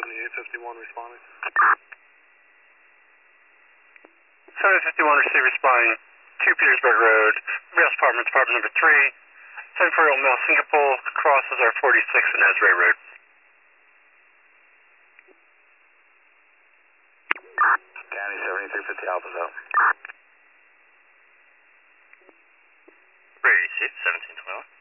County 851 responding. 751 receive responding 2 Petersburg Road, Rails Department, Department number 3, 740 Mil Singapore, crosses our 46 and Esray Road. County 7350 Alpha's out. Receive 1712.